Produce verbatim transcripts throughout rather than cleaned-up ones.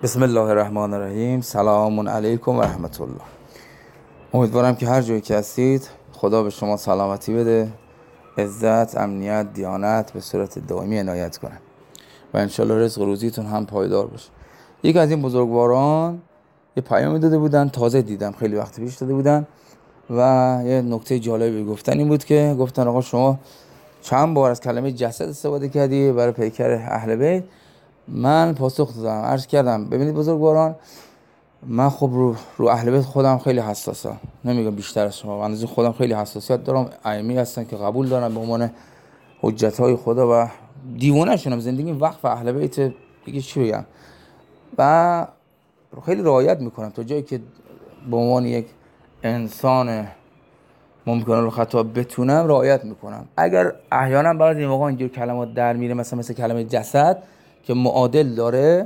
بسم الله الرحمن الرحیم. سلام علیکم و رحمت الله. امیدوارم که هر جایی که هستید خدا به شما سلامتی بده، عزت، امنیت، دیانت به صورت دائمی عنایت کنه و انشالله رزق و روزیتون هم پایدار باشه. یکی از این بزرگواران یه پیامی داده بودن، تازه دیدم، خیلی وقت پیش داده بودن و یه نکته جالبی گفتن این بود که گفتن آقا شما چند بار از کلمه جسد استفاده کردی برای پیکر اهل بیت؟ من پاسخ دادم، عرض کردم ببینید بزرگواران، من خب رو, رو اهل بیت خودم خیلی حساسم، نمیگم بیشتر از شما، من از خودم خیلی حساسیت دارم. ائمه هستن که قبول دارم به عنوان حجت‌های خدا و دیوانه شونم، زندگی وقف اهل بیت، دیگه چی بگم، و خیلی رعایت میکنم تا جایی که به عنوان یک انسان ممکنه رو خطا بتونم رعایت میکنم. اگر احیانا بعضی این موقع اینجور کلمات در میره، مثلا مثل کلمه جسد که معادل داره،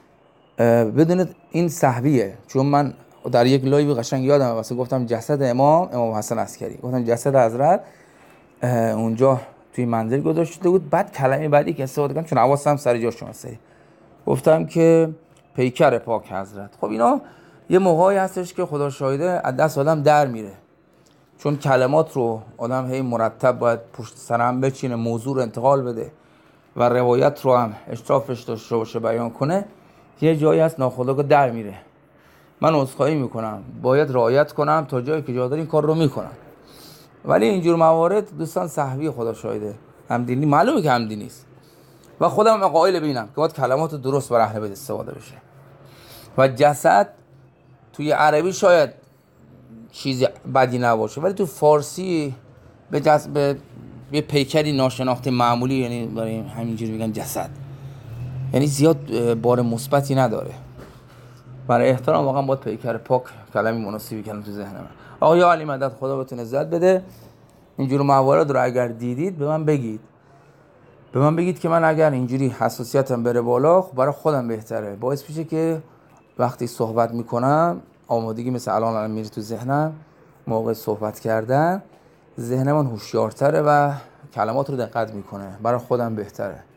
بدونید این سهویه. چون من در یک لایو قشنگ یادمه واسه گفتم جسد امام امام حسن عسکری، گفتم جسد حضرت اونجا توی منزل گذاشته بود. بعد کلمه بعدی که استفاده کردم چون حواسم سر جاش اومد، گفتم که پیکر پاک حضرت. خب اینا یه موقعی هستش که خدا شاهده از دست آدم در میره، چون کلمات رو آدم هی مرتب باید پشت سر هم بچینه، موضوع رو انتقال بده و روایت رو هم اشرافش داشته باشه، بیان کنه. یه جایی هست ناخودآگاه در میره. من عذرخواهی میکنم، باید رعایت کنم تا جایی که جا داره این کار رو میکنم. ولی اینجور موارد دوستان سهوی خدا شاهده، همدینی معلومه که همدینی است و خودم قائل بینم که باید کلمات درست برای اهل بیت استفاده بشه. و جسد توی عربی شاید چیزی بدی نباشه، ولی تو فارسی به جس به یه پیکری ناشناخته معمولی، یعنی برای همینجوری میگن جسد، یعنی زیاد بار مثبتی نداره. برای احترام واقعا باید پیکر پاک کلمه مناسبی کنم تو ذهن من. آقا یا علی مدد، خدا بهتون عزت بده. اینجور موارد رو اگر دیدید به من بگید، به من بگید که من اگر اینجوری حساسیتم بره بالا، خب برای خودم بهتره، باعث میشه که وقتی صحبت میکنم آمادگی مثل الان الان میره تو ذهنم، موقع صحبت کردن ذهن من هوشیارتره و کلمات رو دقت میکنه، برای خودم بهتره.